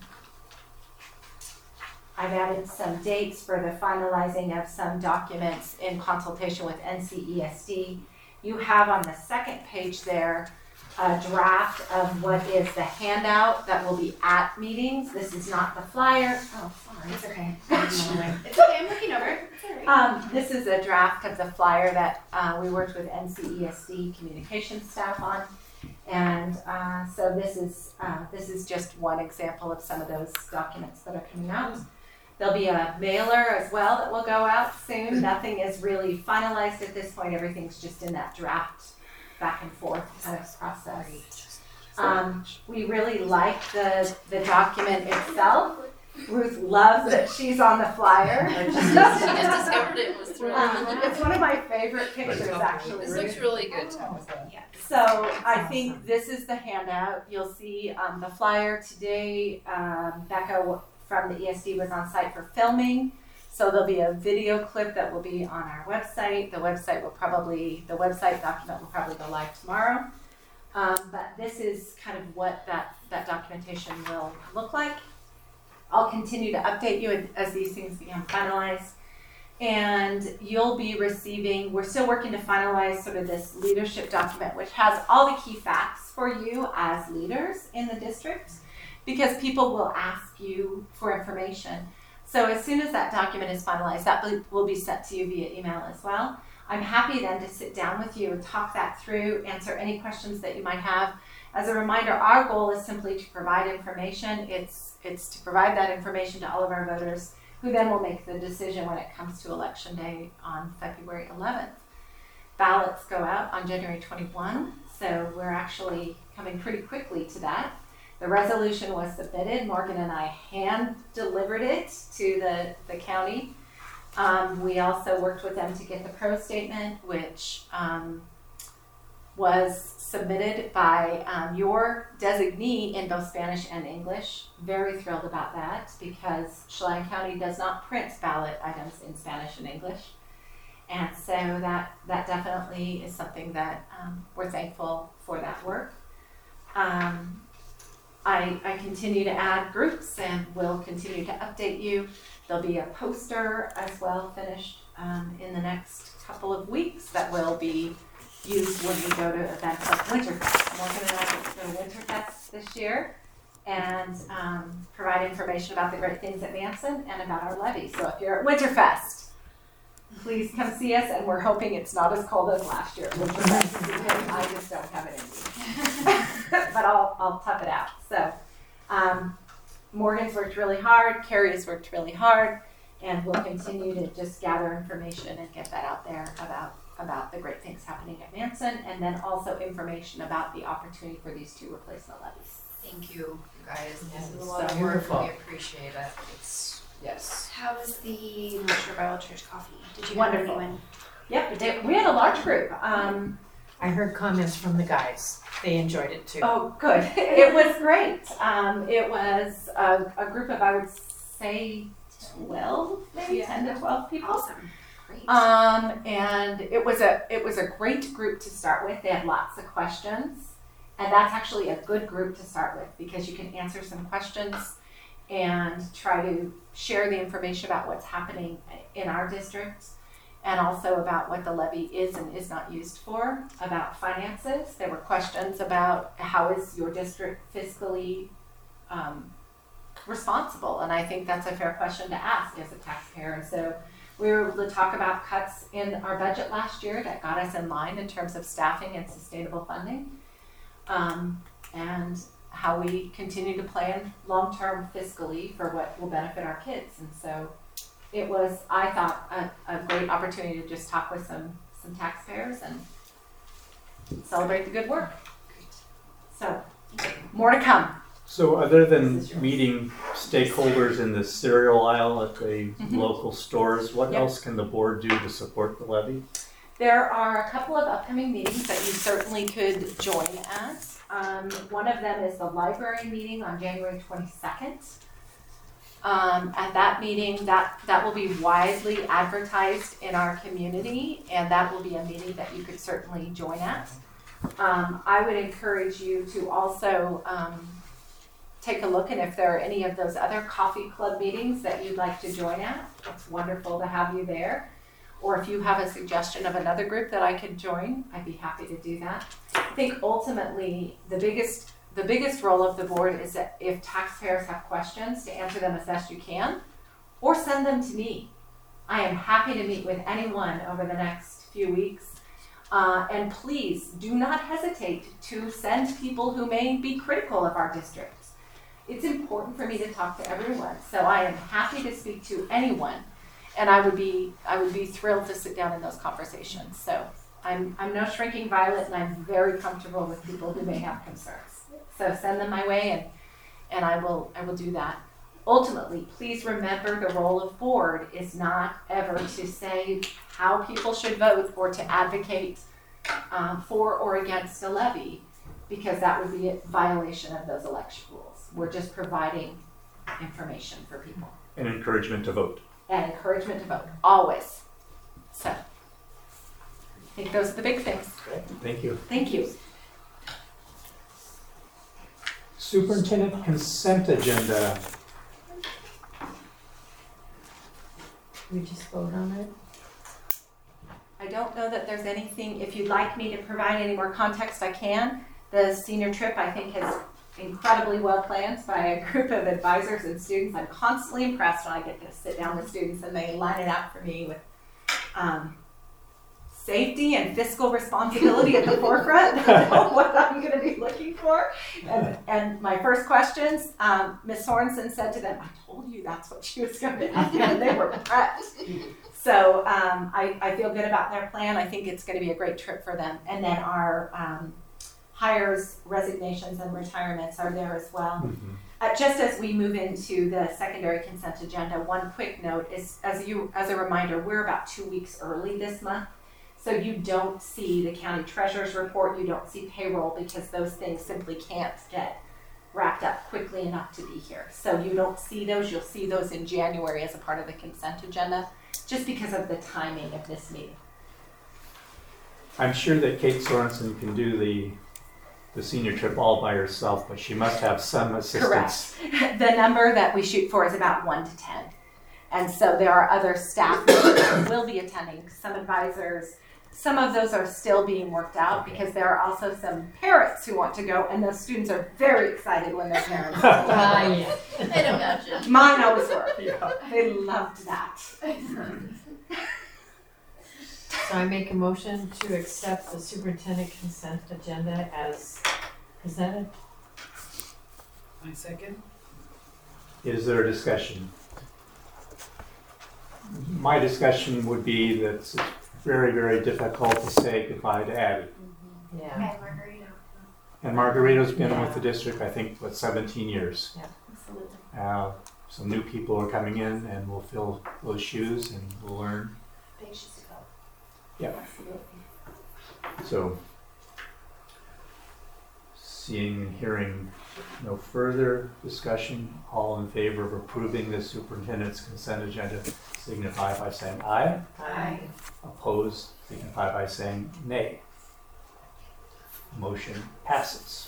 I've added some dates for the finalizing of some documents in consultation with N C E S D. You have on the second page there a draft of what is the handout that will be at meetings. This is not the flyer. Oh, sorry. It's okay. It's okay, I'm looking over. It's all right. Um, this is a draft of the flyer that uh, we worked with N C E S D communications staff on. And uh, so this is uh, this is just one example of some of those documents that are coming out. There'll be a mailer as well that will go out soon. Nothing is really finalized at this point. Everything's just in that draft back and forth kind of process. Um, we really like the, the document itself. Ruth loves that she's on the flyer. She just discovered it and was thrilled. Um, it's one of my favorite pictures, actually. This looks really good, Tabitha. Yeah. So I think this is the handout. You'll see um, the flyer today. Um, Becca from the E S D was on site for filming. So there'll be a video clip that will be on our website. The website will probably, the website document will probably go live tomorrow. Um, but this is kind of what that, that documentation will look like. I'll continue to update you as these things become finalized. And you'll be receiving, we're still working to finalize sort of this leadership document, which has all the key facts for you as leaders in the district, because people will ask you for information. So as soon as that document is finalized, that will be sent to you via email as well. I'm happy then to sit down with you and talk that through, answer any questions that you might have. As a reminder, our goal is simply to provide information. It's, it's to provide that information to all of our voters, who then will make the decision when it comes to Election Day on February eleventh. Ballots go out on January twenty-first, so we're actually coming pretty quickly to that. The resolution was submitted. Morgan and I hand delivered it to the, the county. Um, we also worked with them to get the pro statement, which um, was submitted by um, your designee in both Spanish and English. Very thrilled about that, because Chelan County does not print ballot items in Spanish and English. And so that, that definitely is something that um, we're thankful for that work. Um, I, I continue to add groups and will continue to update you. There'll be a poster as well finished um, in the next couple of weeks that will be used when we go to events like Winterfest. Morgan and I will go to Winterfest this year and um, provide information about the great things at Manson and about our levy. So if you're at Winterfest, please come see us, and we're hoping it's not as cold as last year at Winterfest, because I just don't have it in me. But I'll, I'll tough it out. So um, Morgan's worked really hard, Carrie has worked really hard, and we'll continue to just gather information and get that out there about, about the great things happening at Manson, and then also information about the opportunity for these two replacement levies. Thank you, you guys. This is a So lot of work. beautiful. We appreciate it. It's, yes. How was the North Shore Bible Church coffee? Did you Wonderful. have anyone? Yep, we did- we had a large group. Um, I heard comments from the guys. They enjoyed it too. Oh, good. It was great. Um, it was a, a group of, I would say, twelve, maybe Yeah. ten to twelve people. Awesome. Great. Um, and it was a it was a great group to start with. They had lots of questions, and that's actually a good group to start with, because you can answer some questions and try to share the information about what's happening in our district, and also about what the levy is and is not used for, about finances. There were questions about how is your district fiscally um, responsible, and I think that's a fair question to ask as a taxpayer. And so we were able to talk about cuts in our budget last year that got us in line in terms of staffing and sustainable funding, um, and how we continue to plan long-term fiscally for what will benefit our kids. And so it was, I thought, a, a great opportunity to just talk with some, some taxpayers and celebrate the good work. So, more to come. So other than meeting stakeholders in the cereal aisle at the Mhm. local stores, what Yep. else can the board do to support the levy? There are a couple of upcoming meetings that you certainly could join at. Um, one of them is the library meeting on January twenty-second. um, at that meeting. That, that will be widely advertised in our community, and that will be a meeting that you could certainly join at. Um, I would encourage you to also um, take a look, and if there are any of those other coffee club meetings that you'd like to join at, it's wonderful to have you there. Or if you have a suggestion of another group that I could join, I'd be happy to do that. I think ultimately the biggest the biggest role of the board is that if taxpayers have questions, to answer them as best you can, or send them to me. I am happy to meet with anyone over the next few weeks. Uh, and please do not hesitate to send people who may be critical of our district. It's important for me to talk to everyone, so I am happy to speak to anyone. And I would be I would be thrilled to sit down in those conversations. So I'm I'm no shrinking violet, and I'm very comfortable with people who may have concerns. So send them my way, and and I will I will do that. Ultimately, please remember the role of board is not ever to say how people should vote or to advocate um, for or against a levy, because that would be a violation of those election rules. We're just providing information for people. And encouragement to vote. And encouragement to vote, always. So, I think those are the big things. Thank you. Thank you. Superintendent consent agenda. We just vote on it? I don't know that there's anything, if you'd like me to provide any more context, I can. The senior trip, I think, is incredibly well planned by a group of advisors and students. I'm constantly impressed when I get to sit down with students and they line it out for me with um, safety and fiscal responsibility at the forefront of what I'm going to be looking for. And, and my first questions, um, Miz Sorensen said to them, I told you that's what she was going to ask you, and they were prepped. So um, I, I feel good about their plan. I think it's going to be a great trip for them. And then our um, hires, resignations, and retirements are there as well. Mm-hmm. Uh, just as we move into the secondary consent agenda, one quick note is, as you, as a reminder, we're about two weeks early this month. So you don't see the county treasurer's report, you don't see payroll, because those things simply can't get wrapped up quickly enough to be here. So you don't see those, you'll see those in January as a part of the consent agenda, just because of the timing of this meeting. I'm sure that Kate Sorensen can do the the senior trip all by herself, but she must have some assistance. Correct. The number that we shoot for is about one to ten. And so there are other staff members who will be attending, some advisors. Some of those are still being worked out because there are also some parents who want to go, and those students are very excited when their parents go. Ah, yeah. I don't imagine. Mine always were. Yeah. They loved that. So I make a motion to accept the superintendent consent agenda as presented. My second. Is there a discussion? My discussion would be that it's very, very difficult to say goodbye to Abby. Yeah. Okay, Margarita. And Margarita's been Yeah. with the district, I think, what, seventeen years. Yeah. Absolutely. Uh, some new people are coming in, and we'll fill those shoes and we'll learn. Big shoes to fill. Yeah. Absolutely. So, seeing and hearing no further discussion, all in favor of approving the superintendent's consent agenda signify by saying aye. Aye. Opposed signify by saying nay. Motion passes.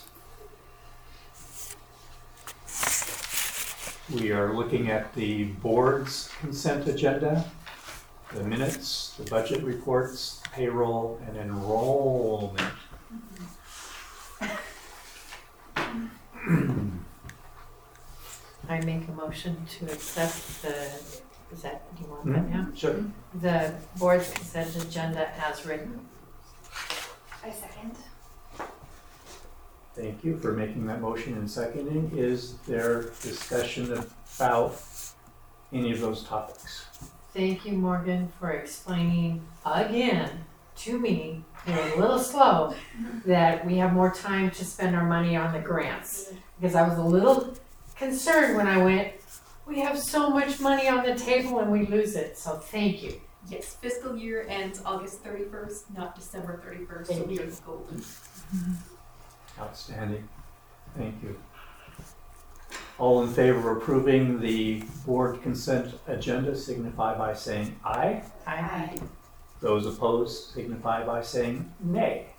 We are looking at the board's consent agenda, the minutes, the budget reports, payroll, and enrollment. I make a motion to accept the, is that, do you want that now? Sure. The board's consent agenda as written. I second. Thank you for making that motion and seconding. Is there discussion about any of those topics? Thank you, Morgan, for explaining again to me, you're a little slow, that we have more time to spend our money on the grants. Because I was a little concerned when I went, we have so much money on the table and we lose it, so thank you. Yes, fiscal year ends August thirty-first, not December thirty-first, so Thank we you. are golden. Outstanding. Thank you. All in favor of approving the board consent agenda signify by saying aye. Aye. Those opposed signify by saying nay.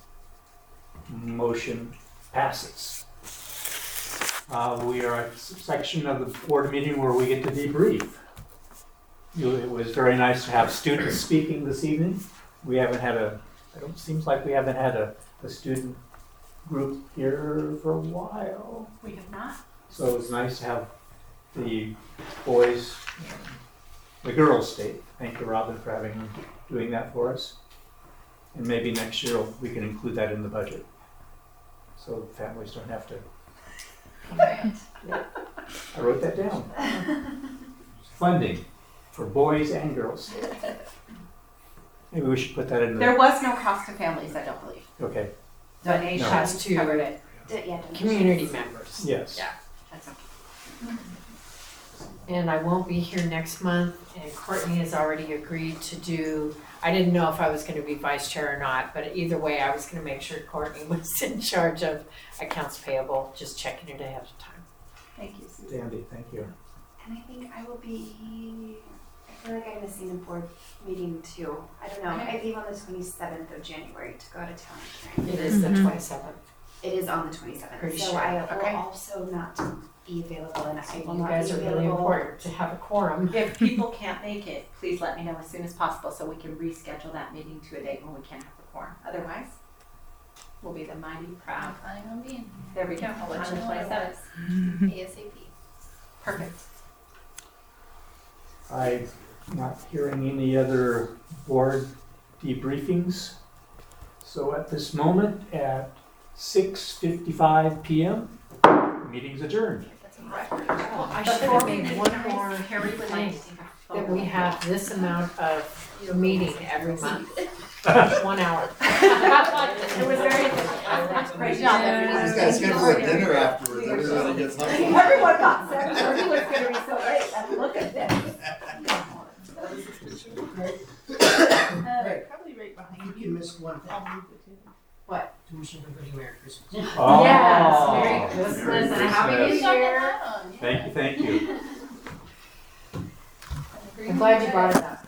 Motion passes. Uh, we are at a section of the board meeting where we get to debrief. You- It was very nice to have students speaking this evening. We haven't had a, it don't- seems like we haven't had a, a student group here for a while. We have not. So it's nice to have the boys, the girls state. Thank you, Robin, for having, doing that for us. And maybe next year we can include that in the budget. So families don't have to. I wrote that down. Funding for boys and girls. Maybe we should put that in the, There was no cost to families, I don't believe. okay, Donation No. has to Covered it. D- yeah, donations. community members. yes. Yeah. That's okay. And I won't be here next month, and Courtney has already agreed to do, I didn't know if I was gonna be vice chair or not, but either way, I was gonna make sure Courtney was in charge of accounts payable, just checking it ahead of time. Thank you, Susan. Dandy, thank you. And I think I will be, I feel like I'm missing a board meeting too. I don't know. I leave on the twenty-seventh of January to go out of town. It is the Mhm. twenty-seventh. It is on the twenty-seventh. Pretty so sure. I will Okay. also not be available and I will You not guys be are really available. important to have a quorum. If people can't make it, please let me know as soon as possible so we can reschedule that meeting to a date when we can have the quorum. Otherwise, we'll be the mighty I'm proud. planning on being. There we go, I'll on let the you know what it twenty-seventh. was. ASAP. Perfect. I'm not hearing any other board debriefings. So at this moment, at six fifty-five p m, meeting's adjourned. Well, I should have made one more Harry would like to thing, take a that we photo. have this amount of meeting every month, one hour. It was very efficient. Great job, everyone. He's got to schedule a dinner afterwards. Everybody gets hungry. Everyone got seven thirty was gonna be so late. And look at this. Uh, probably right behind You missed one thing. What? To wish everybody Merry Christmas. Oh, Yes, Merry Christmas Merry and a Happy New Christmas. Year. Thank you, thank you. I'm glad you brought it up.